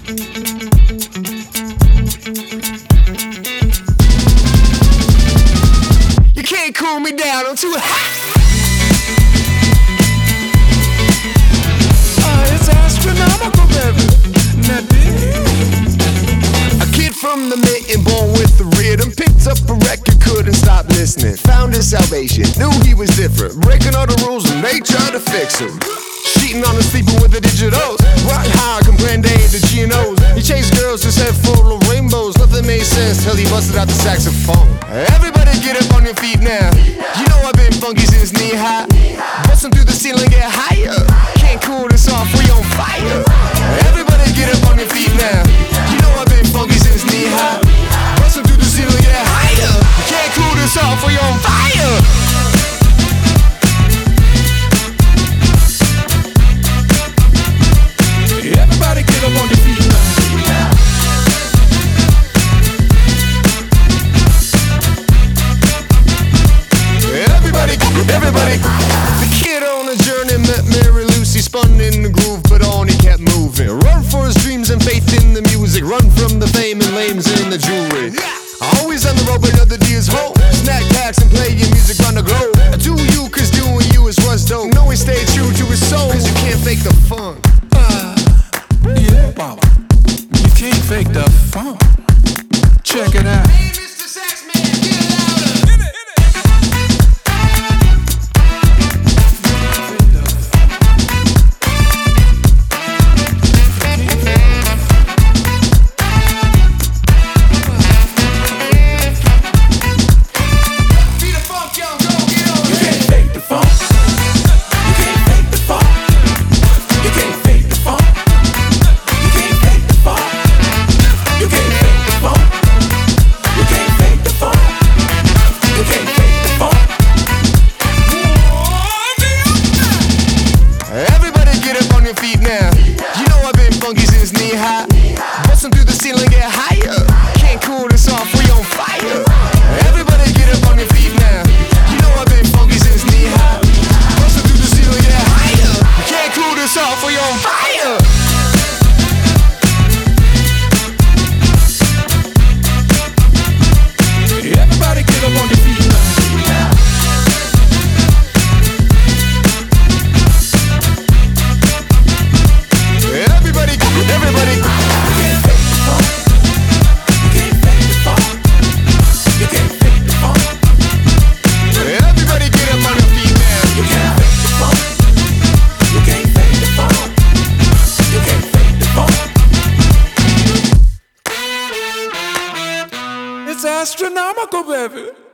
You can't cool me down, I'm too hot. It's astronomical, baby. Now dig. A kid from the mitten, born with the rhythm, picked up a record, couldn't stop listening. Found his salvation, knew he was different, breaking all the rules and they tried to fix him. Cheating on and sleeping with the digitals, rock high, comprende the G&Os. He chased girls, his head full of rainbows. Nothing made sense till he busted out the saxophone. Everybody get up on your feet now. You know I've been funky since knee high. Busting through the ceiling, get higher. Can't cool this off, we on fire. Everybody get up on your feet now. You know I've been funky since knee high. Busting through the ceiling, get higher. Can't cool this off, we on fire. Everybody get up on your feet now. Everybody. The kid on a journey met Mary Lucy, spun in the groove, but on he kept moving. Run for his dreams and faith in the music. Run from the fame and lames in the jewelry. Always on the road, but another day is home. Snack packs and playing music on the globe. Do you, cause doing you is what's dope. Know he stayed true to his soul, cause you can't fake the funk. Yeah, Baba. You can't fake the funk. Check it out. Hey, Mr. Saxman, get it louder. Funky since knee high. Bustin' through the ceiling, get higher. Can't cool this off, we on fire. Everybody get up on your feet now. You know I've been funky since knee high. Bustin' through the ceiling, get higher. Can't cool this off, we on fire. Everybody get up on your feet now. Everybody. You can't fake the funk. You can't fake the funk. You can't fake the funk. Everybody get up on your feet now. You can't fake the funk. You can't fake the funk. You can't fake the funk. It's astronomical, baby.